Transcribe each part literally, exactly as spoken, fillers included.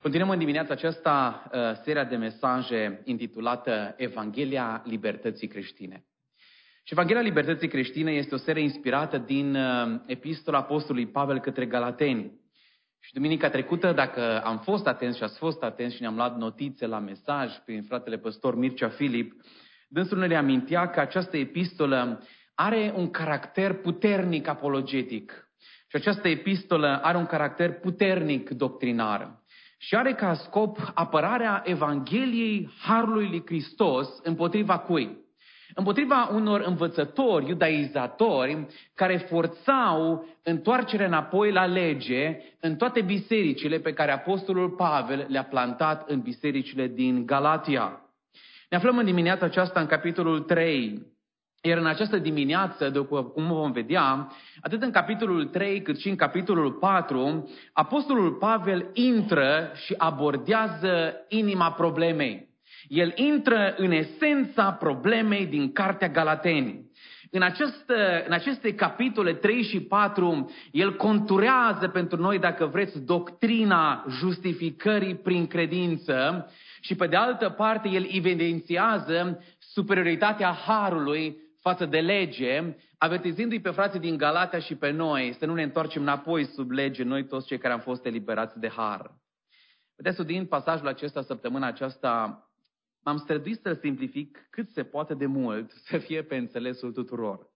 Continuăm în dimineața aceasta uh, seria de mesaje intitulată Evanghelia Libertății Creștine. Și Evanghelia Libertății Creștine este o serie inspirată din uh, epistola Apostolului Pavel către Galateni. Și duminica trecută, dacă am fost atenți și ați fost atenți și ne-am luat notițe la mesaj prin fratele păstor Mircea Filip, dânsul ne reamintea că această epistolă are un caracter puternic apologetic. Și această epistolă are un caracter puternic doctrinar. Și are ca scop apărarea Evangheliei Harului lui Hristos împotriva cui? Împotriva unor învățători, iudaizatori, care forțau întoarcerea înapoi la lege în toate bisericile pe care Apostolul Pavel le-a plantat în bisericile din Galatia. Ne aflăm în dimineața aceasta în capitolul trei. Iar în această dimineață, după cum vom vedea, atât în capitolul trei cât și în capitolul patru, Apostolul Pavel intră și abordează inima problemei. El intră în esența problemei din Cartea Galateni. În, această, în aceste capitole trei și patru, el conturează pentru noi, dacă vreți, doctrina justificării prin credință și, pe de altă parte, el evidențiază superioritatea harului față de lege, avertizându-i pe frații din Galatia și pe noi să nu ne întoarcem înapoi sub lege, noi toți cei care am fost eliberați de har. Vedeți, studiind pasajul acesta săptămâna aceasta, m-am străduit să simplific cât se poate de mult să fie pe înțelesul tuturor.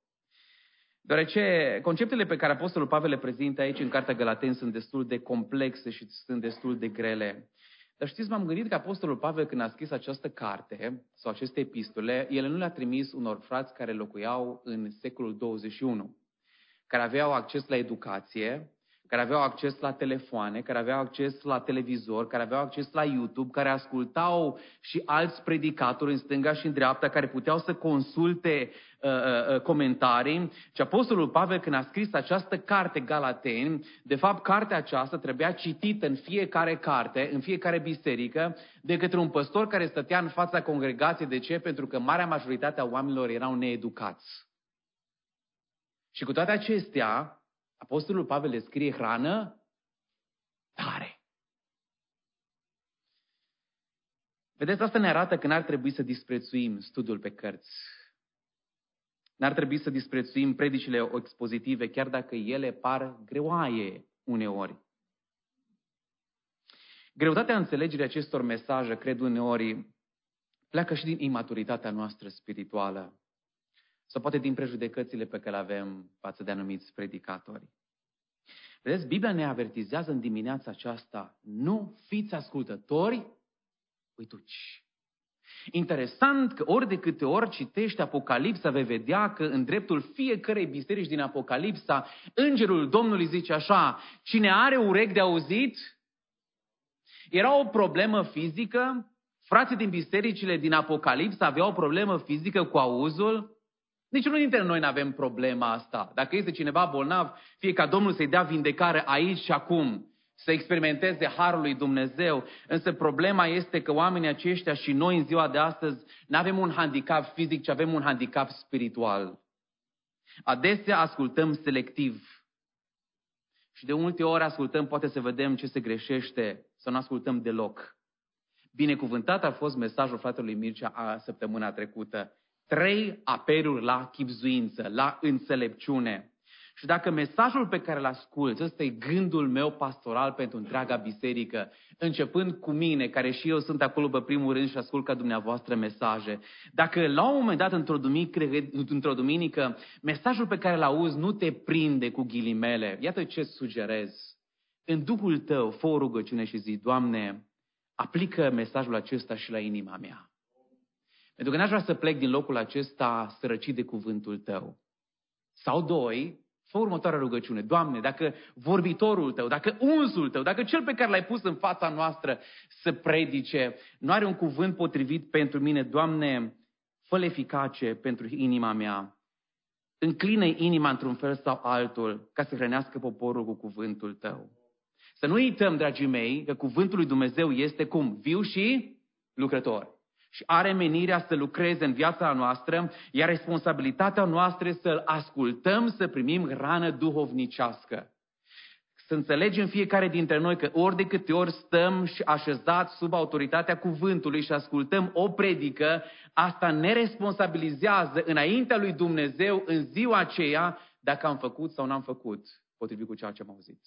Deoarece conceptele pe care Apostolul Pavel le prezintă aici în Cartea Galateni sunt destul de complexe și sunt destul de grele. Dar știți, m-am gândit că Apostolul Pavel, când a scris această carte sau aceste epistole, el nu le-a trimis unor frați care locuiau în secolul douăzeci și unu, care aveau acces la educație, care aveau acces la telefoane, care aveau acces la televizor, care aveau acces la YouTube, care ascultau și alți predicatori în stânga și în dreapta, care puteau să consulte uh, uh, comentarii. Și Apostolul Pavel, când a scris această carte Galateni, de fapt, cartea aceasta trebuia citită în fiecare carte, în fiecare biserică, de către un păstor care stătea în fața congregației. De ce? Pentru că marea majoritate a oamenilor erau needucați. Și cu toate acestea, Apostolul Pavel le scrie hrană tare. Vedeți, asta ne arată că n-ar trebui să disprețuim studiul pe cărți. N-ar trebui să disprețuim predicile expozitive, chiar dacă ele par greoaie uneori. Greutatea înțelegerii acestor mesaje, cred uneori, pleacă și din imaturitatea noastră spirituală. Sau poate din prejudecățile pe care le avem față de anumiți predicatori. Vedeți, Biblia ne avertizează în dimineața aceasta: nu fiți ascultători uituci. Interesant că ori de câte ori citești Apocalipsa, vei vedea că în dreptul fiecărei biserici din Apocalipsa, Îngerul Domnului zice așa: cine are urechi de auzit? Era o problemă fizică? Frații din bisericile din Apocalipsa aveau o problemă fizică cu auzul? Niciunul dintre noi nu avem problema asta. Dacă este cineva bolnav, fie ca Domnul să-i dea vindecare aici și acum, să experimenteze harul lui Dumnezeu. Însă problema este că oamenii aceștia și noi în ziua de astăzi nu avem un handicap fizic, ci avem un handicap spiritual. Adesea ascultăm selectiv. Și de multe ori ascultăm, poate să vedem ce se greșește, să nu ascultăm deloc. Binecuvântat a fost mesajul fratelui Mircea a săptămâna trecută. Trei apeluri la chibzuință, la înțelepciune. Și dacă mesajul pe care îl ascult, ăsta e gândul meu pastoral pentru întreaga biserică, începând cu mine, care și eu sunt acolo pe primul rând și ascult ca dumneavoastră mesaje, dacă la un moment dat, într-o duminică, într-o duminică mesajul pe care îl auzi nu te prinde cu ghilimele, iată ce sugerez. În Duhul tău, fă o rugăciune și zi: Doamne, aplică mesajul acesta și la inima mea. Pentru că n-aș vrea să plec din locul acesta sărăcit de cuvântul tău. Sau doi, fă următoarea rugăciune: Doamne, dacă vorbitorul tău, dacă unsul tău, dacă cel pe care l-ai pus în fața noastră să predice, nu are un cuvânt potrivit pentru mine, Doamne, fă-l eficace pentru inima mea. Înclină inima într-un fel sau altul ca să hrănească poporul cu cuvântul tău. Să nu uităm, dragii mei, că cuvântul lui Dumnezeu este cum? Viu și lucrător. Și are menirea să lucreze în viața noastră, iar responsabilitatea noastră să-l ascultăm, să primim hrană duhovnicească. Să înțelegem fiecare dintre noi că ori de câte ori stăm și așezați sub autoritatea cuvântului și ascultăm o predică, asta ne responsabilizează înaintea lui Dumnezeu în ziua aceea dacă am făcut sau n-am făcut potrivit cu ceea ce am auzit.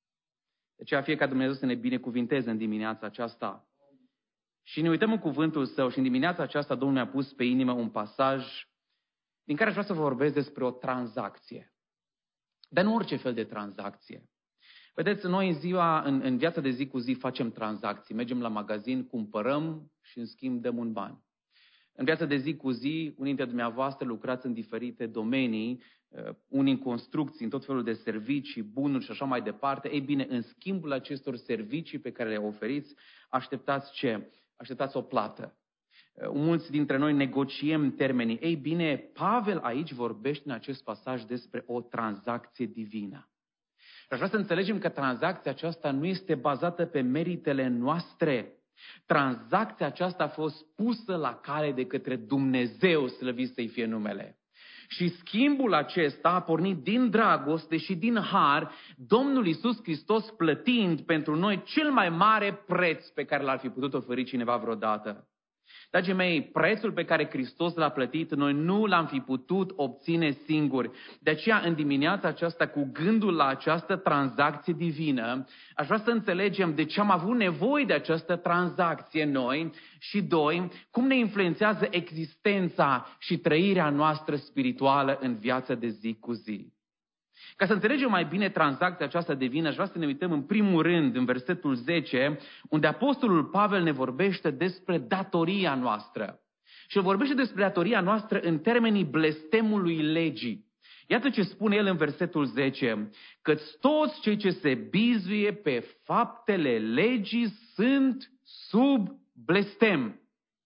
De aceea fie ca Dumnezeu să ne binecuvinteze în dimineața aceasta. Și ne uităm în cuvântul Său și în dimineața aceasta Domnul mi-a pus pe inimă un pasaj din care aș vrea să vă vorbesc despre o tranzacție. Dar nu orice fel de tranzacție. Vedeți, noi în ziua, în, în viața de zi cu zi facem tranzacții. Mergem la magazin, cumpărăm și în schimb dăm un ban. În viața de zi cu zi, unii dintre dumneavoastră lucrați în diferite domenii, unii în construcții, în tot felul de servicii, bunuri și așa mai departe. Ei bine, în schimbul acestor servicii pe care le oferiți, așteptați ce? Așteptați o plată. Mulți dintre noi negociem termenii. Ei bine, Pavel aici vorbește în acest pasaj despre o tranzacție divină. Aș vrea să înțelegem că tranzacția aceasta nu este bazată pe meritele noastre. Tranzacția aceasta a fost pusă la cale de către Dumnezeu, slăvit să-i fie numele. Și schimbul acesta a pornit din dragoste și din har, Domnul Iisus Hristos plătind pentru noi cel mai mare preț pe care l-ar fi putut oferi cineva vreodată. Dragii mei, prețul pe care Hristos l-a plătit, noi nu l-am fi putut obține singuri. De aceea, în dimineața aceasta, cu gândul la această tranzacție divină, aș vrea să înțelegem de ce am avut nevoie de această tranzacție noi și, doi, cum ne influențează existența și trăirea noastră spirituală în viața de zi cu zi. Ca să înțelegem mai bine tranzacția aceasta divină, aș vrea să ne uităm în primul rând în versetul zece, unde apostolul Pavel ne vorbește despre datoria noastră. Și el vorbește despre datoria noastră în termenii blestemului legii. Iată ce spune el în versetul zece, că toți cei ce se bizuie pe faptele legii sunt sub blestem.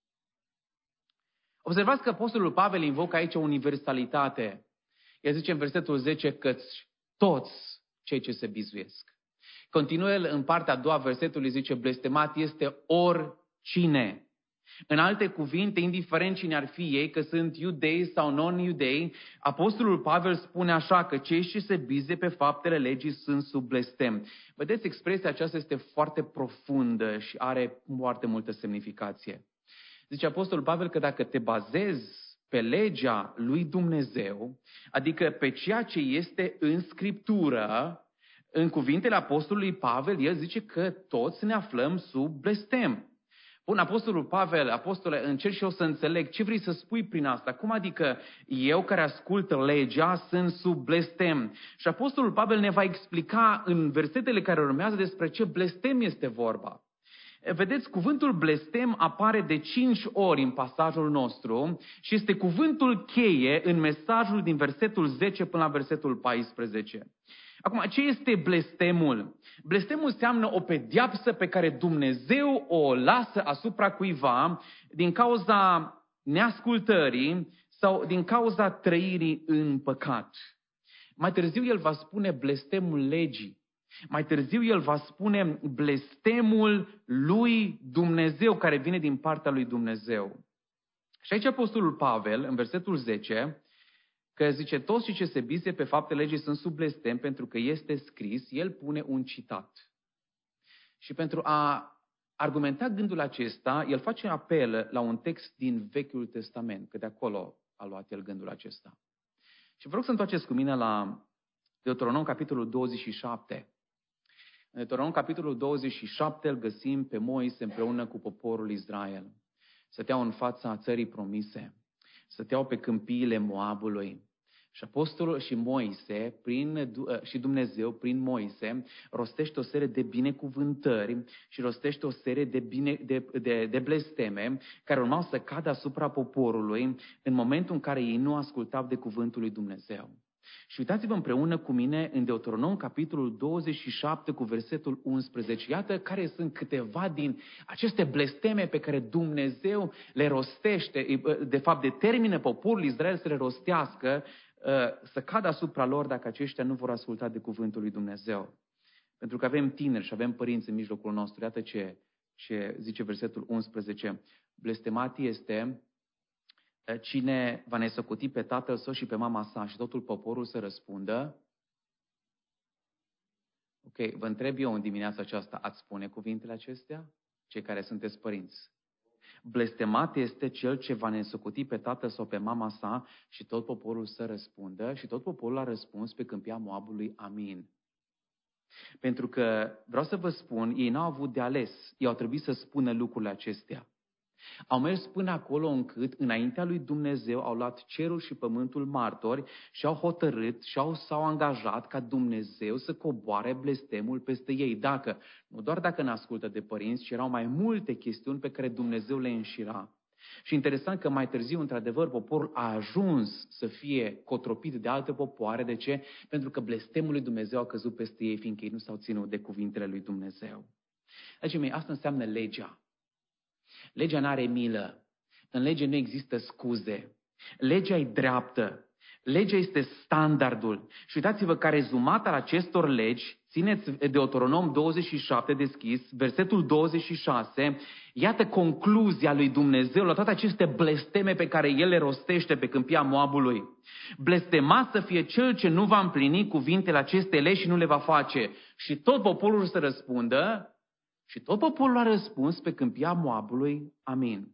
Observați că apostolul Pavel invocă aici o universalitate. El zice în versetul zece că toți cei ce se bizuiesc. Continuă el în partea a doua versetului, zice blestemat este oricine. În alte cuvinte, indiferent cine ar fi ei, că sunt iudei sau non-iudei, apostolul Pavel spune așa că cei ce se bize pe faptele legii sunt sub blestem. Vedeți, expresia aceasta este foarte profundă și are foarte multă semnificație. Zice apostolul Pavel că dacă te bazezi pe legea lui Dumnezeu, adică pe ceea ce este în Scriptură, în cuvintele apostolului Pavel, el zice că toți ne aflăm sub blestem. Bun, apostolul Pavel, apostole, încerc și eu să înțeleg ce vrei să spui prin asta. Cum adică eu care ascult legea sunt sub blestem? Și apostolul Pavel ne va explica în versetele care urmează despre ce blestem este vorba. Vedeți, cuvântul blestem apare de cinci ori în pasajul nostru și este cuvântul cheie în mesajul din versetul zece până la versetul paisprezece. Acum, ce este blestemul? Blestemul înseamnă o pedeapsă pe care Dumnezeu o lasă asupra cuiva din cauza neascultării sau din cauza trăirii în păcat. Mai târziu el va spune blestemul legii. Mai târziu el va spune blestemul lui Dumnezeu, care vine din partea lui Dumnezeu. Și aici apostolul Pavel, în versetul zece, că zice, toți cei ce se bize pe faptele legii sunt sub blestem, pentru că este scris, el pune un citat. Și pentru a argumenta gândul acesta, el face apel la un text din Vechiul Testament, că de acolo a luat el gândul acesta. Și vă rog să întoarceți cu mine la Deuteronom, capitolul douăzeci și șapte. În Deuteronom, capitolul douăzeci și șapte, îl găsim pe Moise împreună cu poporul Israel. Stăteau în fața țării promise, stăteau pe câmpiile Moabului. Și apostolul și Moise, prin, și Dumnezeu, prin Moise, rostește o serie de binecuvântări și rostește o serie de, bine, de, de, de blesteme care urmau să cadă asupra poporului în momentul în care ei nu ascultau de cuvântul lui Dumnezeu. Și uitați-vă împreună cu mine în Deuteronom, capitolul douăzeci și șapte, cu versetul unsprezece. Iată care sunt câteva din aceste blesteme pe care Dumnezeu le rostește, de fapt determină poporul Israel să le rostească, să cadă asupra lor dacă aceștia nu vor asculta de cuvântul lui Dumnezeu. Pentru că avem tineri și avem părinți în mijlocul nostru. Iată ce, ce zice versetul unsprezece. Blestemat este cine va nesocoti pe tatăl său și pe mama sa, și totul poporul să răspundă. Ok, vă întreb eu în dimineața aceasta, ați spune cuvintele acestea? Cei care sunteți părinți. Blestemat este cel ce va neînsocuti pe tată sau pe mama sa și tot poporul să răspundă. Și tot poporul a răspuns pe câmpia Moabului, amin. Pentru că, vreau să vă spun, ei n-au avut de ales. Ei au trebuit să spună lucrurile acestea. Au mers până acolo încât, înaintea lui Dumnezeu, au luat cerul și pământul martori și au hotărât și au, s-au angajat ca Dumnezeu să coboare blestemul peste ei. Dacă, nu doar dacă ne ascultă de părinți, ci erau mai multe chestiuni pe care Dumnezeu le înșira. Și interesant că mai târziu, într-adevăr, poporul a ajuns să fie cotropit de alte popoare. De ce? Pentru că blestemul lui Dumnezeu a căzut peste ei, fiindcă ei nu s-au ținut de cuvintele lui Dumnezeu. Dragii mei, asta înseamnă legea. Legea n-are milă. În lege nu există scuze. Legea e dreaptă. Legea este standardul. Și uitați-vă că rezumat al acestor legi, țineți Deuteronom douăzeci și șapte deschis, versetul douăzeci și șase, iată concluzia lui Dumnezeu la toate aceste blesteme pe care El le rostește pe câmpia Moabului. Blestemat să fie cel ce nu va împlini cuvintele acestei legi și nu le va face. Și tot poporul să răspundă. Și tot poporul a răspuns pe câmpia Moabului, amin.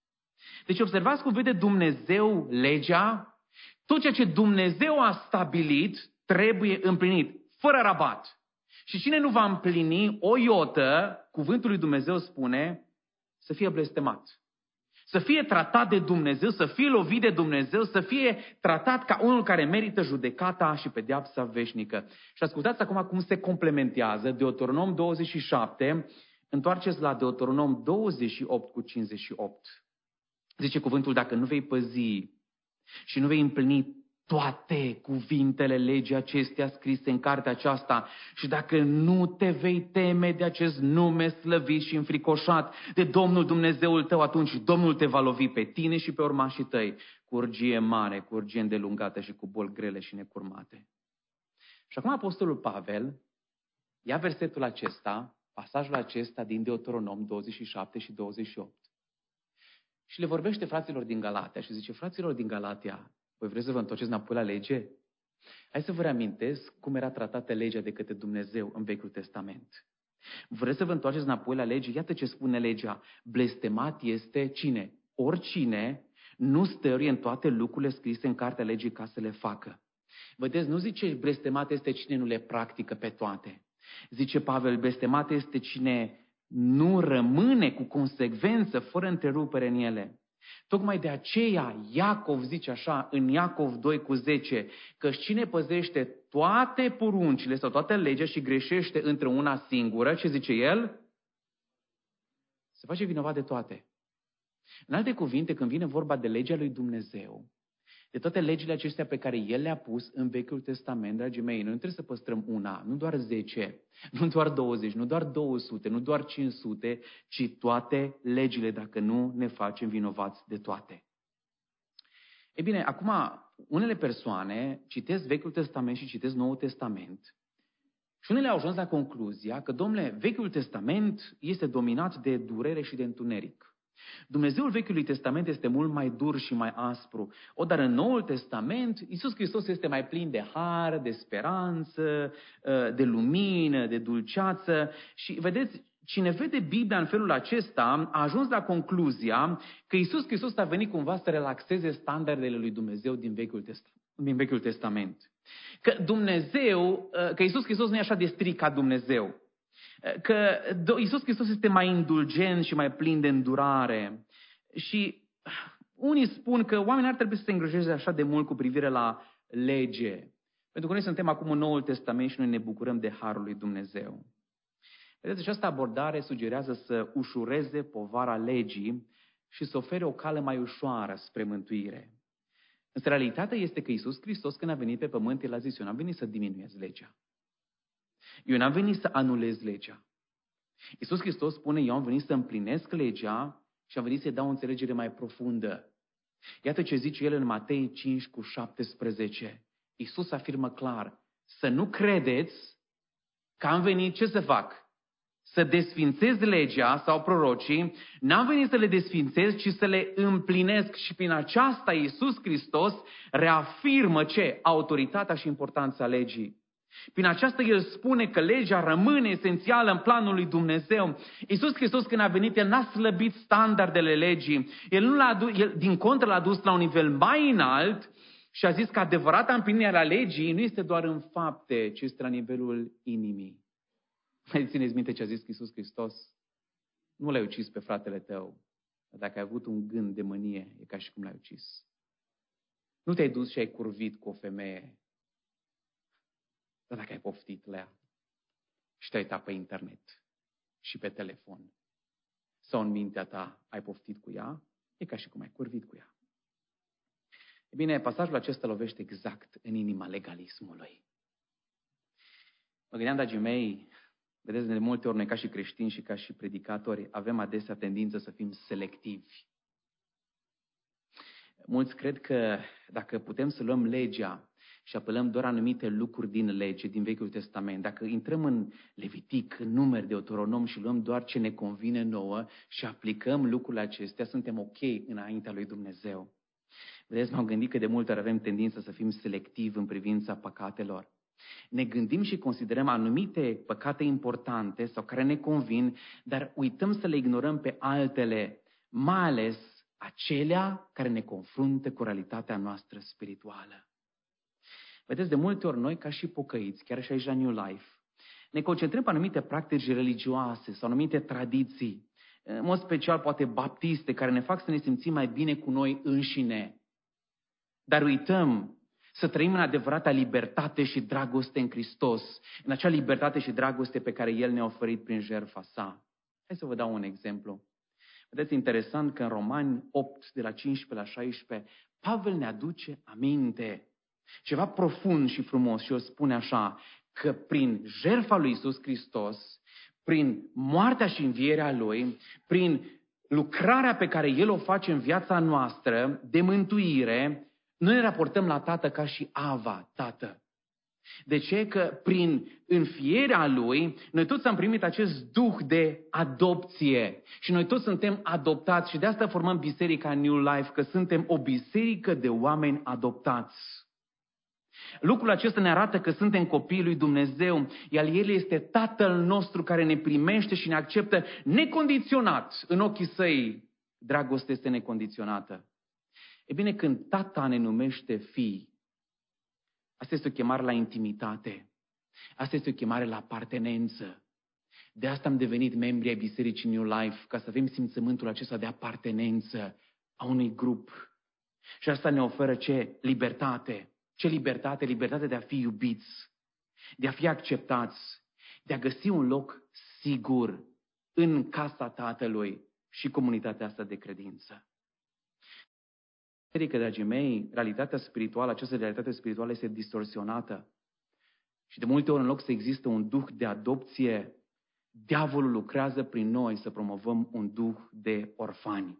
Deci observați cum vede Dumnezeu legea, tot ceea ce Dumnezeu a stabilit trebuie împlinit, fără rabat. Și cine nu va împlini o iotă, cuvântul lui Dumnezeu spune, să fie blestemat. Să fie tratat de Dumnezeu, să fie lovit de Dumnezeu, să fie tratat ca unul care merită judecata și pedeapsa veșnică. Și ascultați acum cum se complementează Deuteronom douăzeci și șapte, întoarceți la Deuteronom douăzeci și opt cu cincizeci și opt. Zice cuvântul, dacă nu vei păzi și nu vei împlini toate cuvintele legii acestea scrise în cartea aceasta și dacă nu te vei teme de acest nume slăvit și înfricoșat de Domnul Dumnezeul tău, atunci Domnul te va lovi pe tine și pe urmașii tăi cu urgie mare, cu urgie îndelungată și cu boli grele și necurmate. Și acum Apostolul Pavel ia versetul acesta, pasajul acesta din Deuteronom douăzeci și șapte și douăzeci și opt și le vorbește fraților din Galatia și zice, fraților din Galatia, voi vreți să vă întorceți înapoi la lege? Hai să vă reamintesc cum era tratată legea de către Dumnezeu în Vechiul Testament. Vreți să vă întoarceți înapoi la lege? Iată ce spune legea. Blestemat este cine? Oricine nu stăruie în toate lucrurile scrise în cartea legii ca să le facă. Vedeți, nu zice blestemat este cine nu le practică pe toate. Zice Pavel, blestemat este cine nu rămâne cu consecvență, fără întrerupere în ele. Tocmai de aceea Iacov zice așa în Iacov doi cu zece, că cine păzește toate poruncile sau toată legea și greșește între una singură, ce zice el? Se face vinovat de toate. În alte cuvinte, când vine vorba de legea lui Dumnezeu, de toate legile acestea pe care El le-a pus în Vechiul Testament, dragii mei, noi nu trebuie să păstrăm una, nu doar zece, nu doar douăzeci, nu doar două sute, nu doar cinci sute, ci toate legile, dacă nu ne facem vinovați de toate. E bine, acum, unele persoane citesc Vechiul Testament și citesc Noul Testament și unele au ajuns la concluzia că, domnule, Vechiul Testament este dominat de durere și de întuneric. Dumnezeul Vechiului Testament este mult mai dur și mai aspru. O, dar în Noul Testament, Iisus Hristos este mai plin de har, de speranță, de lumină, de dulceață. Și vedeți, cine vede Biblia în felul acesta a ajuns la concluzia că Iisus Hristos a venit cumva să relaxeze standardele lui Dumnezeu din Vechiul Testament. Din Vechiul Testament. Că Dumnezeu, că Iisus Hristos nu e așa de strict ca Dumnezeu. Că Iisus Hristos este mai indulgent și mai plin de îndurare. Și unii spun că oamenii ar trebui să se îngrijeze așa de mult cu privire la lege. Pentru că noi suntem acum în Noul Testament și noi ne bucurăm de harul lui Dumnezeu. Vedeți, această abordare sugerează să ușureze povara legii și să ofere o cale mai ușoară spre mântuire. Însă realitatea este că Iisus Hristos, când a venit pe pământ, El a zis, eu n-am venit să diminuez legea. Eu n-am venit să anulez legea. Iisus Hristos spune, eu am venit să împlinesc legea și am venit să-i dau o înțelegere mai profundă. Iată ce zice El în Matei cinci cu șaptesprezece. Iisus afirmă clar, să nu credeți că am venit ce să fac? Să desfințez legea sau prorocii, n-am venit să le desfințez, ci să le împlinesc. Și prin aceasta Iisus Hristos reafirmă ce? Autoritatea și importanța legii. Prin aceasta El spune că legea rămâne esențială în planul lui Dumnezeu. Iisus Hristos, când a venit, El n-a slăbit standardele legii. El, nu l-a adus, el din contră l-a dus la un nivel mai înalt și a zis că adevărata împlinire a legii nu este doar în fapte, ci este la nivelul inimii. Mai țineți minte ce a zis Iisus Hristos? Nu l-ai ucis pe fratele tău, dar dacă ai avut un gând de mânie, e ca și cum l-ai ucis. Nu te-ai dus și ai curvit cu o femeie, dar dacă ai poftit la ea și te-ai uitat pe internet și pe telefon sau în mintea ta ai poftit cu ea, e ca și cum ai curvit cu ea. E bine, pasajul acesta lovește exact în inima legalismului. Mă gândeam, dragii mei, vedeți, de multe ori noi ca și creștini și ca și predicatori avem adesea tendință să fim selectivi. Mulți cred că dacă putem să luăm legea și apelăm doar anumite lucruri din lege, din Vechiul Testament, dacă intrăm în Levitic, în Numeri, Deuteronom și luăm doar ce ne convine nouă și aplicăm lucrurile acestea, suntem ok înaintea lui Dumnezeu. Vedeți, m-am gândit că de multe ori avem tendința să fim selectivi în privința păcatelor. Ne gândim și considerăm anumite păcate importante sau care ne convin, dar uităm să le ignorăm pe altele, mai ales acelea care ne confruntă cu realitatea noastră spirituală. Vedeți, de multe ori noi, ca și pocăiți, chiar și aici la New Life, ne concentrăm pe anumite practici religioase sau anumite tradiții, în mod special poate baptiste, care ne fac să ne simțim mai bine cu noi înșine. Dar uităm să trăim în adevărata libertate și dragoste în Hristos, în acea libertate și dragoste pe care El ne-a oferit prin jertfa sa. Hai să vă dau un exemplu. Vedeți, interesant că în Romani opt, de la cincisprezece la șaisprezece, Pavel ne aduce aminte ceva profund și frumos și o spune așa, că prin jertfa lui Iisus Hristos, prin moartea și învierea Lui, prin lucrarea pe care El o face în viața noastră de mântuire, noi ne raportăm la Tată ca și Ava, Tată. De ce? Că prin înfierea Lui, noi toți am primit acest duh de adopție și noi toți suntem adoptați și de asta formăm Biserica New Life, că suntem o biserică de oameni adoptați. Lucrul acesta ne arată că suntem copiii lui Dumnezeu, iar El este Tatăl nostru care ne primește și ne acceptă necondiționat. În ochii Săi, dragostea este necondiționată. E bine, când Tata ne numește fii, asta este o chemare la intimitate. Asta este o chemare la apartenență. De asta am devenit membri ai Bisericii New Life, ca să avem simțământul acesta de apartenență a unui grup. Și asta ne oferă ce? Libertate. Ce libertate? Libertate de a fi iubiți, de a fi acceptați, de a găsi un loc sigur în casa Tatălui și comunitatea asta de credință. Adică, dragii mei, realitatea spirituală, această realitate spirituală este distorsionată. Și de multe ori, în loc să existe un duh de adopție, diavolul lucrează prin noi să promovăm un duh de orfani.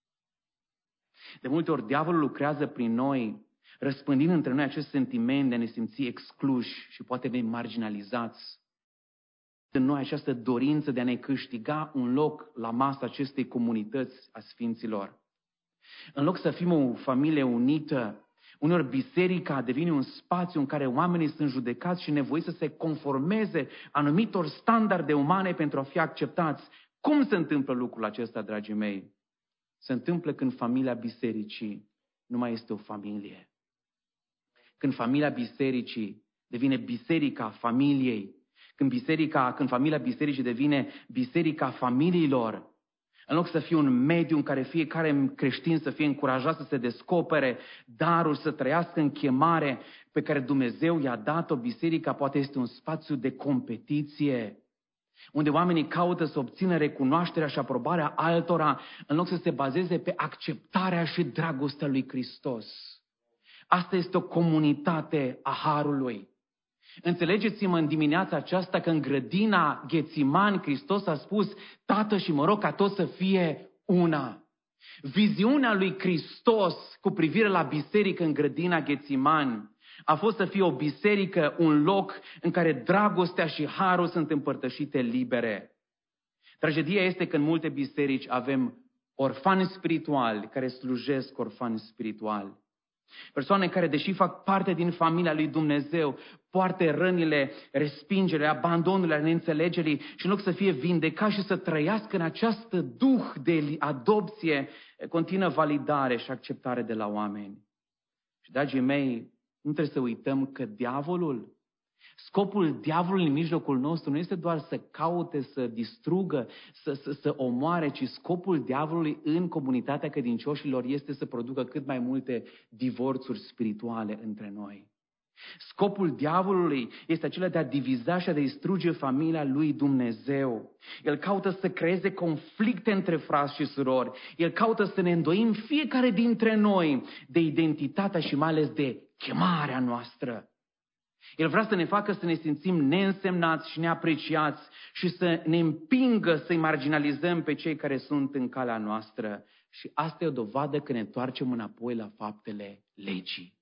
De multe ori, diavolul lucrează prin noi, răspândind între noi acest sentiment de a ne simți excluși și poate ne marginalizați. În noi această dorință de a ne câștiga un loc la masa acestei comunități a sfinților. În loc să fim o familie unită, uneori biserica devine un spațiu în care oamenii sunt judecați și nevoiți să se conformeze anumitor standarde umane pentru a fi acceptați. Cum se întâmplă lucrul acesta, dragii mei? Se întâmplă când familia bisericii nu mai este o familie. Când familia bisericii devine biserica familiei, când, biserica, când familia bisericii devine biserica familiilor, în loc să fie un mediu în care fiecare creștin să fie încurajat să se descopere darul, să trăiască în chemare pe care Dumnezeu i-a dat-o, biserica poate este un spațiu de competiție, unde oamenii caută să obțină recunoașterea și aprobarea altora, în loc să se bazeze pe acceptarea și dragostea lui Hristos. Asta este o comunitate a harului. Înțelegeți-mă în dimineața aceasta că în grădina Ghețimani Hristos a spus: Tată, și mă rog ca tot să fie una. Viziunea lui Hristos cu privire la biserică în grădina Ghețimani a fost să fie o biserică, un loc în care dragostea și harul sunt împărtășite libere. Tragedia este că în multe biserici avem orfani spirituali care slujesc orfani spirituali. Persoane care, deși fac parte din familia lui Dumnezeu, poartă rănile, respingerile, abandonurile, neînțelegerii și în loc să fie vindecați și să trăiască în această duh de adopție, continuă validare și acceptare de la oameni. Și, dragii mei, nu trebuie să uităm că diavolul, scopul diavolului în mijlocul nostru nu este doar să caute, să distrugă, să, să, să omoare, ci scopul diavolului în comunitatea credincioșilor este să producă cât mai multe divorțuri spirituale între noi. Scopul diavolului este acela de a diviza și a distruge familia lui Dumnezeu. El caută să creeze conflicte între frați și surori. El caută să ne îndoim fiecare dintre noi de identitatea și mai ales de chemarea noastră. El vrea să ne facă să ne simțim neînsemnați și neapreciați și să ne împingă să-i marginalizăm pe cei care sunt în calea noastră. Și asta e o dovadă că ne întoarcem înapoi la faptele legii.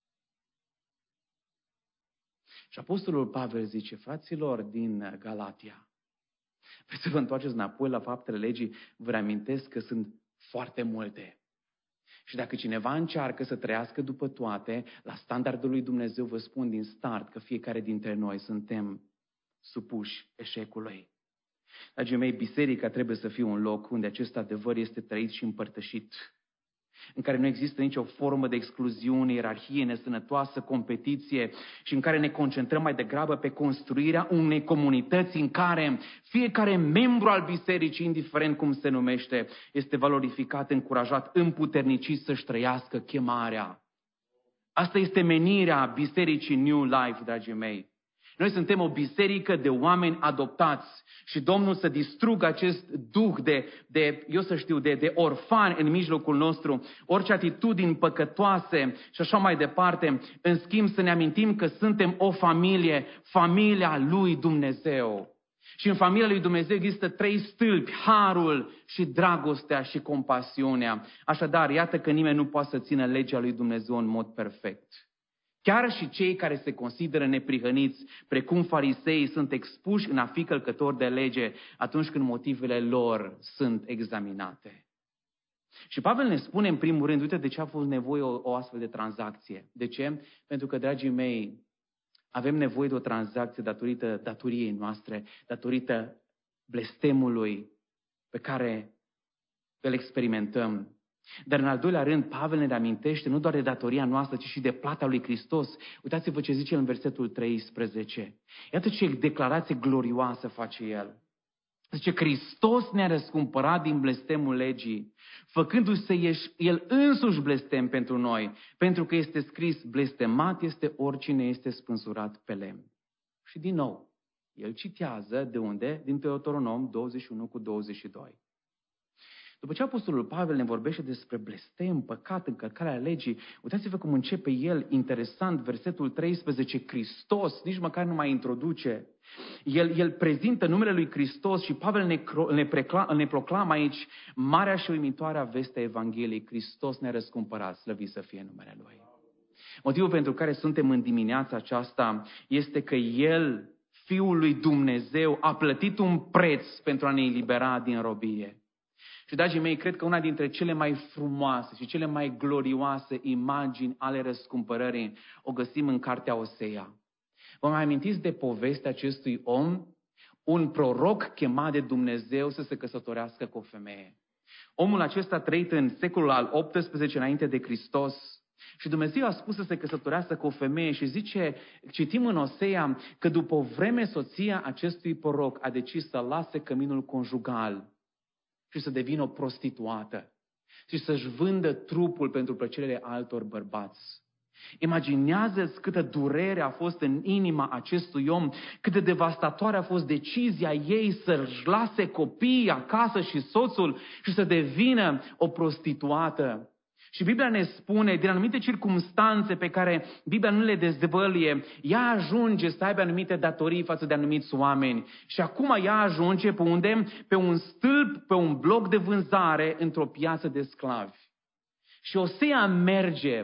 Și Apostolul Pavel zice, fraților din Galatia, vreți să vă întoarceți înapoi la faptele legii? Vă reamintesc că sunt foarte multe. Și dacă cineva încearcă să trăiască după toate, la standardul lui Dumnezeu vă spun din start că fiecare dintre noi suntem supuși eșecului. Dragii mei, biserica trebuie să fie un loc unde acest adevăr este trăit și împărtășit, în care nu există nicio formă de excluziune, ierarhie nesănătoasă, competiție și în care ne concentrăm mai degrabă pe construirea unei comunități în care fiecare membru al bisericii, indiferent cum se numește, este valorificat, încurajat, împuternicit să-și trăiască chemarea. Asta este menirea bisericii New Life, dragii mei. Noi suntem o biserică de oameni adoptați și Domnul să distrugă acest duh de, de eu să știu, de, de orfani în mijlocul nostru, orice atitudini păcătoase și așa mai departe. În schimb să ne amintim că suntem o familie, familia lui Dumnezeu. Și în familia lui Dumnezeu există trei stâlpi, harul și dragostea și compasiunea. Așadar, iată că nimeni nu poate să țină legea lui Dumnezeu în mod perfect. Chiar și cei care se consideră neprihăniți, precum farisei, sunt expuși în a fi călcători de lege atunci când motivele lor sunt examinate. Și Pavel ne spune în primul rând, uite de ce a fost nevoie o, o astfel de tranzacție. De ce? Pentru că, dragii mei, avem nevoie de o tranzacție datorită datoriei noastre, datorită blestemului pe care îl experimentăm. Dar în al doilea rând, Pavel ne reamintește nu doar de datoria noastră, ci și de plata lui Hristos. Uitați-vă ce zice în versetul treisprezece. Iată ce declarație glorioasă face el. Zice, Hristos ne-a răscumpărat din blestemul legii, făcându-se el însuși blestem pentru noi, pentru că este scris, blestemat este oricine este spânzurat pe lemn. Și din nou, el citează de unde? Din Deuteronom douăzeci și unu cu douăzeci și doi. După ce Apostolul Pavel ne vorbește despre blestem, păcat, încălcarea legii, uitați-vă cum începe el, interesant, versetul treisprezece, Hristos, nici măcar nu mai introduce. El, el prezintă numele lui Hristos și Pavel ne, ne, precla, ne proclamă aici marea și uimitoarea veste a Evangheliei. Hristos ne-a răscumpărat, slăvit să fie numele Lui. Motivul pentru care suntem în dimineața aceasta este că El, Fiul lui Dumnezeu, a plătit un preț pentru a ne elibera din robie. Și, dragii mei, cred că una dintre cele mai frumoase și cele mai glorioase imagini ale răscumpărării o găsim în cartea Osea. Vă mai amintiți de povestea acestui om? Un proroc chemat de Dumnezeu să se căsătorească cu o femeie. Omul acesta a trăit în secolul al optsprezecelea înainte de Hristos și Dumnezeu a spus să se căsătorească cu o femeie și zice, citim în Osea, că după o vreme soția acestui proroc a decis să lase căminul conjugal și să devină o prostituată și să-și vândă trupul pentru plăcerile altor bărbați. Imaginează-ți câtă durere a fost în inima acestui om, cât de devastatoare a fost decizia ei să-și lase copiii acasă și soțul și să devină o prostituată. Și Biblia ne spune, din anumite circumstanțe pe care Biblia nu le dezvăluie, ea ajunge să aibă anumite datorii față de anumiți oameni. Și acum ea ajunge pe unde? Pe un stâlp, pe un bloc de vânzare într-o piață de sclavi. Și Osea merge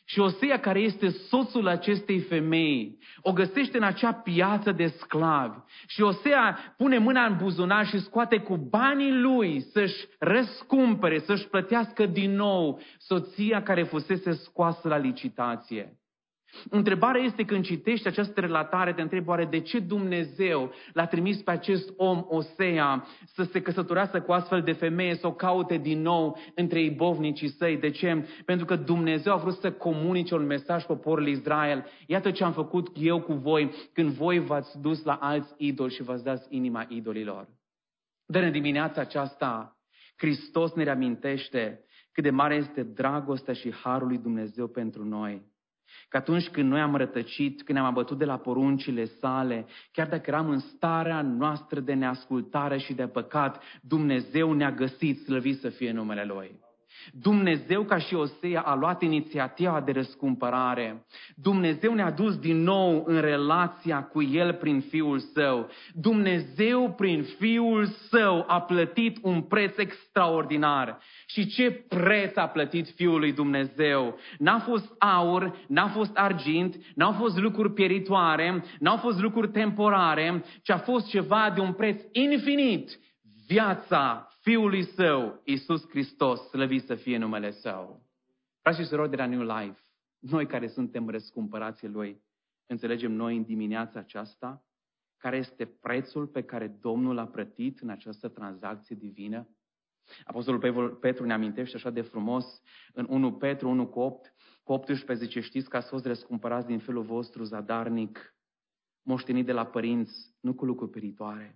Și Osea, care este soțul acestei femei, o găsește în acea piață de sclavi. Și Osea pune mâna în buzunar și scoate cu banii lui să-și răscumpere, să-și plătească din nou soția care fusese scoasă la licitație. Întrebarea este, când citești această relatare, te întrebi oare de ce Dumnezeu l-a trimis pe acest om, Osea, să se căsătorească cu astfel de femeie, să o caute din nou între ibovnicii săi. De ce? Pentru că Dumnezeu a vrut să comunice un mesaj poporului Israel. Iată ce am făcut eu cu voi când voi v-ați dus la alți idoli și v-ați dat inima idolilor. Dar în dimineața aceasta, Hristos ne reamintește cât de mare este dragostea și harul lui Dumnezeu pentru noi. Că atunci când noi am rătăcit, când ne-am abătut de la poruncile sale, chiar dacă eram în starea noastră de neascultare și de păcat, Dumnezeu ne-a găsit, slăvit să fie numele Lui. Dumnezeu, ca și Osea, a luat inițiativa de răscumpărare. Dumnezeu ne-a dus din nou în relația cu El prin Fiul Său. Dumnezeu, prin Fiul Său, a plătit un preț extraordinar. Și ce preț a plătit Fiul lui Dumnezeu? N-a fost aur, n-a fost argint, n-au fost lucruri pieritoare, n-au fost lucruri temporare, ci a fost ceva de un preț infinit. Viața Fiului Său, Iisus Hristos, slăvit să fie numele Său. Frați și surori de la New Life, noi care suntem răscumpărații Lui, înțelegem noi în dimineața aceasta care este prețul pe care Domnul l-a plătit în această tranzacție divină? Apostolul Petru ne amintește așa de frumos în unu Petru unu cu opt, cu optsprezece, zice, știți că ați fost răscumpărați din felul vostru zadarnic, moștenit de la părinți, nu cu lucruri peritoare,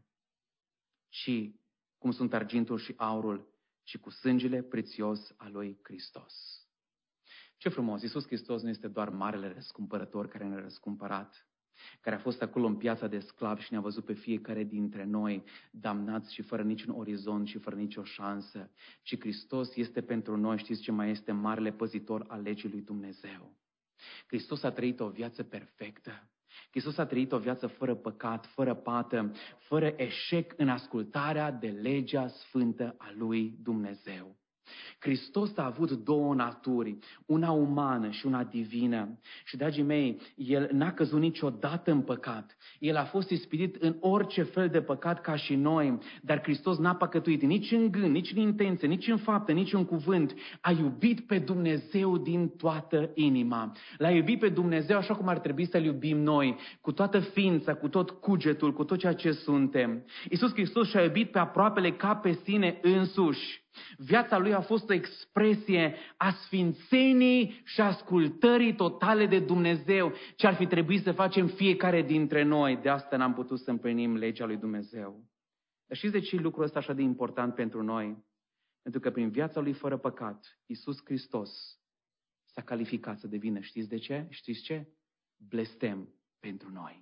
ci cum sunt argintul și aurul, și cu sângele prețios al lui Hristos. Ce frumos! Iisus Hristos nu este doar marele răscumpărător care ne-a răscumpărat, care a fost acolo în piața de sclavi și ne-a văzut pe fiecare dintre noi damnați și fără niciun orizont și fără nicio șansă, ci Hristos este pentru noi, știți ce mai este, marele păzitor al legii lui Dumnezeu. Hristos a trăit o viață perfectă. Hristos a trăit o viață fără păcat, fără pată, fără eșec în ascultarea de legea sfântă a lui Dumnezeu. Hristos a avut două naturi, una umană și una divină. Și, dragii mei, El n-a căzut niciodată în păcat. El a fost ispitit în orice fel de păcat ca și noi, dar Hristos n-a păcătuit nici în gând, nici în intenție, nici în faptă, nici în cuvânt. A iubit pe Dumnezeu din toată inima. L-a iubit pe Dumnezeu așa cum ar trebui să-L iubim noi, cu toată ființa, cu tot cugetul, cu tot ceea ce suntem. Iisus Hristos și-a iubit pe aproapele ca pe sine însuși. Viața Lui a fost o expresie a sfințenii și ascultării totale de Dumnezeu, ce ar fi trebuit să facem fiecare dintre noi. De asta n-am putut să împlinim legea lui Dumnezeu. Dar știți de ce lucrul ăsta așa de important pentru noi? Pentru că prin viața Lui fără păcat, Iisus Hristos s-a calificat să devină, știți de ce? Știți ce? Blestem pentru noi.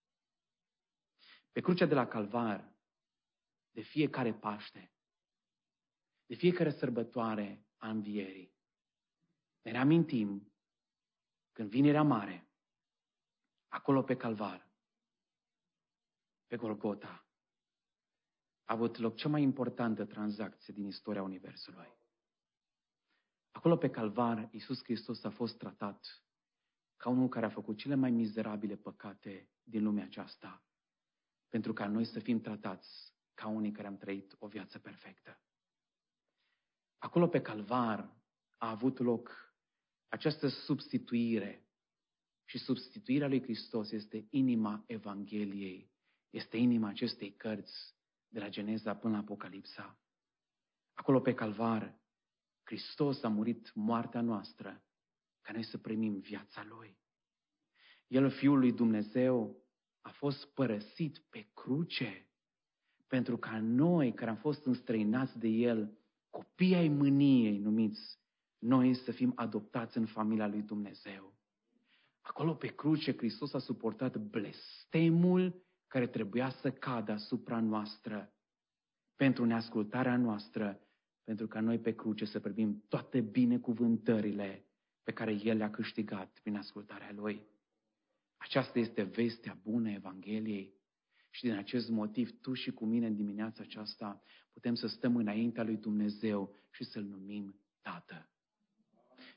Pe crucea de la Calvar, de fiecare Paște, de fiecare sărbătoare a învierii, ne reamintim când Vinerea Mare, acolo pe Calvar, pe Golgota, a avut loc cea mai importantă tranzacție din istoria Universului. Acolo pe Calvar, Iisus Hristos a fost tratat ca unul care a făcut cele mai mizerabile păcate din lumea aceasta, pentru ca noi să fim tratați ca unii care am trăit o viață perfectă. Acolo pe Calvar a avut loc această substituire și substituirea lui Hristos este inima Evangheliei, este inima acestei cărți de la Geneza până la Apocalipsa. Acolo pe Calvar, Hristos a murit moartea noastră ca noi să primim viața Lui. El, Fiul lui Dumnezeu, a fost părăsit pe cruce pentru ca noi, care am fost înstrăinați de El, copii ai mâniei numiți, noi să fim adoptați în familia lui Dumnezeu. Acolo pe cruce Hristos a suportat blestemul care trebuia să cadă asupra noastră pentru neascultarea noastră, pentru ca noi pe cruce să primim toate binecuvântările pe care El le-a câștigat prin ascultarea Lui. Aceasta este vestea bună a Evangheliei. Și din acest motiv, tu și cu mine în dimineața aceasta putem să stăm înaintea lui Dumnezeu și să-L numim Tată.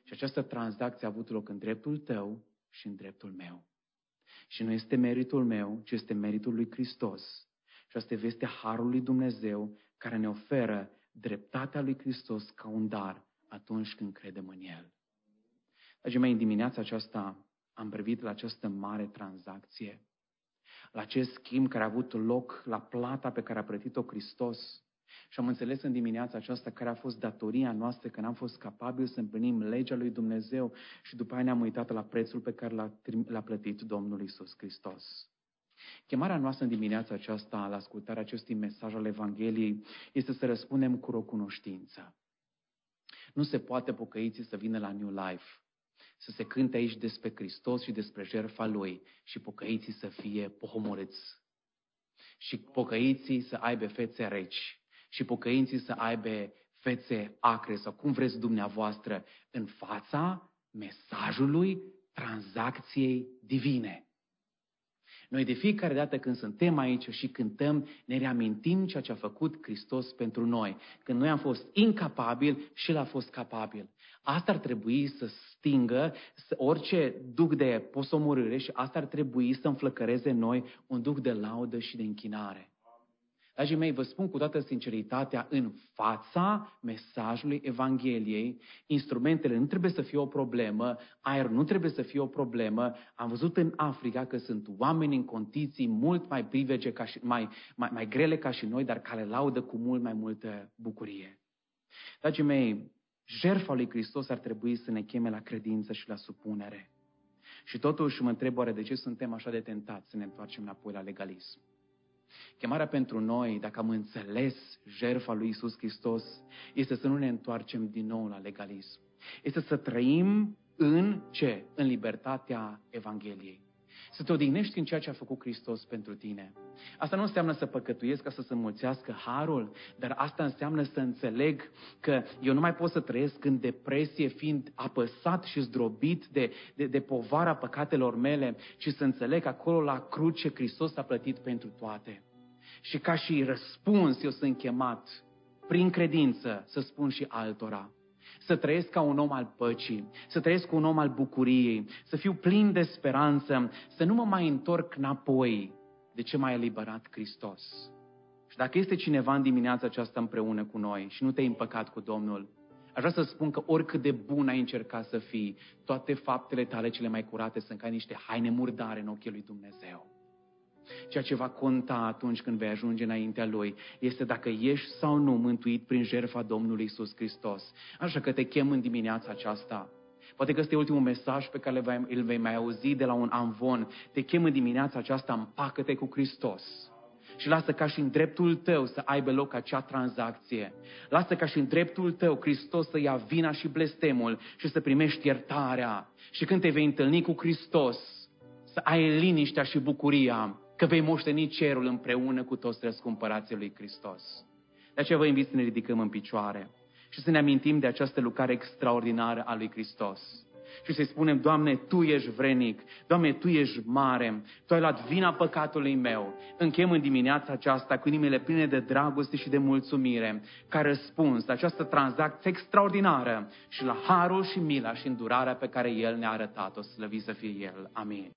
Și această tranzacție a avut loc în dreptul tău și în dreptul meu. Și nu este meritul meu, ci este meritul lui Hristos. Și asta este vestea harului Dumnezeu care ne oferă dreptatea lui Hristos ca un dar atunci când credem în El. Dragii mei, în dimineața aceasta am privit la această mare tranzacție, la acest schimb care a avut loc, la plata pe care a plătit-o Hristos. Și am înțeles în dimineața aceasta care a fost datoria noastră, că n-am fost capabili să împlinim legea lui Dumnezeu și după aia ne-am uitat la prețul pe care l-a, l-a plătit Domnul Iisus Hristos. Chemarea noastră în dimineața aceasta, la ascultarea acestui mesaj al Evangheliei, este să răspundem cu recunoștință. Nu se poate pocăiții să vină la New Life, să se cânte aici despre Hristos și despre jertfa Lui și pocăiții să fie pohomorâți. Și pocăiții să aibă fețe reci. Și pocăiții să aibă fețe acre sau cum vreți dumneavoastră în fața mesajului tranzacției divine. Noi de fiecare dată când suntem aici și cântăm, ne reamintim ceea ce a făcut Hristos pentru noi. Când noi am fost incapabili și El a fost capabil. Asta ar trebui să stingă orice duc de posomorâre și asta ar trebui să înflăcăreze în noi un duc de laudă și de închinare. Dragii mei, vă spun cu toată sinceritatea, în fața mesajului Evangheliei, instrumentele nu trebuie să fie o problemă, aerul nu trebuie să fie o problemă. Am văzut în Africa că sunt oameni în condiții mult mai privege, ca și, mai, mai, mai grele ca și noi, dar care laudă cu mult mai multă bucurie. Dragii mei, jertfa lui Hristos ar trebui să ne cheme la credință și la supunere. Și totuși mă întreb oare de ce suntem așa de tentați să ne întoarcem înapoi la legalism. Chemarea pentru noi, dacă am înțeles jertfa lui Iisus Hristos, este să nu ne întoarcem din nou la legalism. Este să trăim în ce? În libertatea Evangheliei. Să te odihnești în ceea ce a făcut Hristos pentru tine. Asta nu înseamnă să păcătuiesc ca să se înmulțească harul, dar asta înseamnă să înțeleg că eu nu mai pot să trăiesc în depresie fiind apăsat și zdrobit de, de, de povara păcatelor mele, ci să înțeleg acolo la cruce Hristos a plătit pentru toate. Și ca și răspuns eu sunt chemat prin credință să spun și altora. Să trăiesc ca un om al păcii, să trăiesc ca un om al bucuriei, să fiu plin de speranță, să nu mă mai întorc înapoi de ce m-a eliberat Hristos. Și dacă este cineva în dimineața aceasta împreună cu noi și nu te-ai împăcat cu Domnul, aș vrea să spun că oricât de bun ai încercat să fii, toate faptele tale cele mai curate sunt ca niște haine murdare în ochii lui Dumnezeu. Ceea ce va conta atunci când vei ajunge înaintea Lui este dacă ești sau nu mântuit prin jertfa Domnului Iisus Hristos. Așa că te chem în dimineața aceasta. Poate că este ultimul mesaj pe care îl vei mai auzi de la un amvon. Te chem în dimineața aceasta, împacă-te cu Hristos. Și lasă ca și în dreptul tău să aibă loc acea tranzacție. Lasă ca și în dreptul tău Hristos să ia vina și blestemul și să primești iertarea. Și când te vei întâlni cu Hristos, să ai liniștea și bucuria că vei moșteni cerul împreună cu toți răscumpărații lui Hristos. De aceea vă invit să ne ridicăm în picioare și să ne amintim de această lucrare extraordinară a lui Hristos. Și să-i spunem, Doamne, Tu ești vrenic, Doamne, Tu ești mare, Tu ai luat vina păcatului meu. Închem în dimineața aceasta cu inimile pline de dragoste și de mulțumire, ca răspuns la această tranzacție extraordinară și la harul și mila și îndurarea pe care El ne-a arătat-o, slăvit să fie El. Amin.